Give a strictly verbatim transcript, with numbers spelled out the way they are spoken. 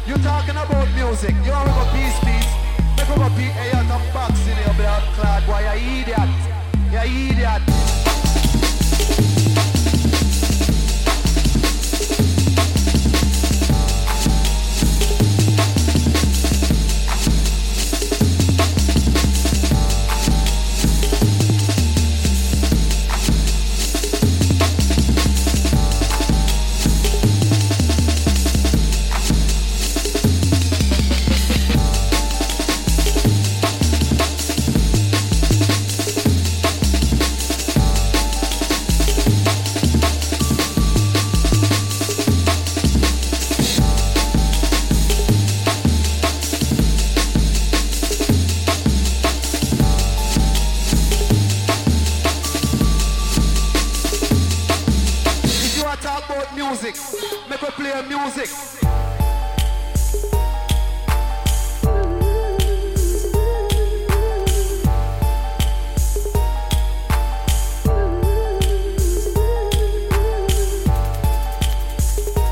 You talking about music? You want to go peace, peace? Make we go beat a out of box in your blood clot. Boy, you idiot. You idiot. Music, make we play music.